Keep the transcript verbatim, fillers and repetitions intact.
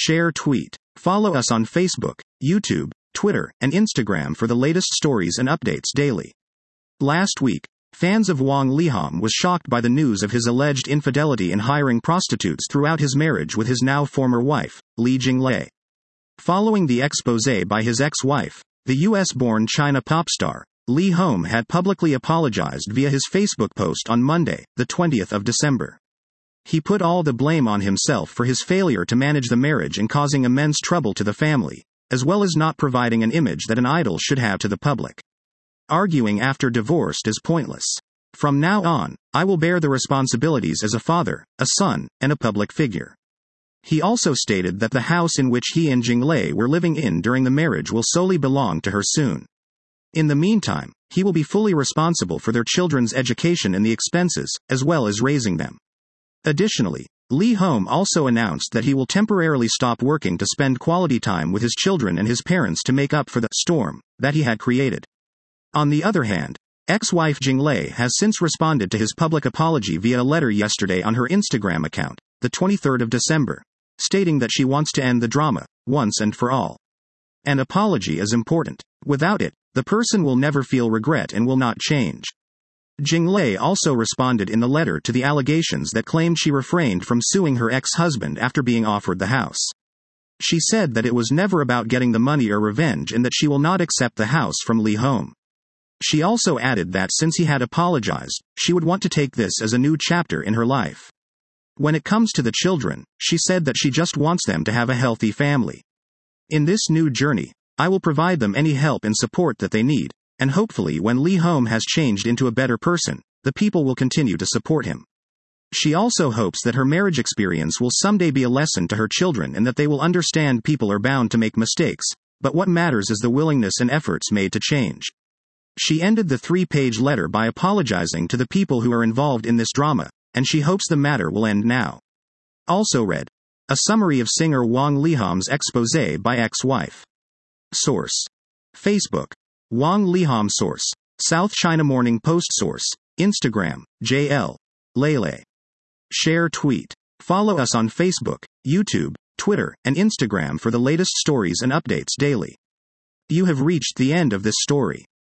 Share tweet. Follow us on Facebook, YouTube, Twitter, and Instagram for the latest stories and updates daily. Last week, fans of Wang Lihom was shocked by the news of his alleged infidelity in hiring prostitutes throughout his marriage with his now former wife, Li Jinglei. Following the exposé by his ex-wife, the U S-born China pop star, Li Hom had publicly apologized via his Facebook post on Monday, the twentieth of December. He put all the blame on himself for his failure to manage the marriage and causing immense trouble to the family, as well as not providing an image that an idol should have to the public. Arguing after divorced is pointless. From now on, I will bear the responsibilities as a father, a son, and a public figure. He also stated that the house in which he and Jinglei were living in during the marriage will solely belong to her soon. In the meantime, he will be fully responsible for their children's education and the expenses, as well as raising them. Additionally, Li Hom also announced that he will temporarily stop working to spend quality time with his children and his parents to make up for the storm that he had created. On the other hand, ex-wife Jinglei has since responded to his public apology via a letter yesterday on her Instagram account, the twenty-third of December, stating that she wants to end the drama, once and for all. An apology is important. Without it, the person will never feel regret and will not change. Jinglei also responded in the letter to the allegations that claimed she refrained from suing her ex-husband after being offered the house. She said that it was never about getting the money or revenge and that she will not accept the house from Li Hom. She also added that since he had apologized, she would want to take this as a new chapter in her life. When it comes to the children, she said that she just wants them to have a healthy family. In this new journey, I will provide them any help and support that they need, and hopefully when Li Hom has changed into a better person, the people will continue to support him. She also hopes that her marriage experience will someday be a lesson to her children and that they will understand people are bound to make mistakes, but what matters is the willingness and efforts made to change. She ended the three-page letter by apologizing to the people who are involved in this drama, and she hopes the matter will end now. Also read. A summary of singer Wang Lihom's exposé by ex-wife. Source. Facebook. Wang Lihom. Source. South China Morning Post. Source. Instagram, J L. Lele. Share tweet. Follow us on Facebook, YouTube, Twitter, and Instagram for the latest stories and updates daily. You have reached the end of this story.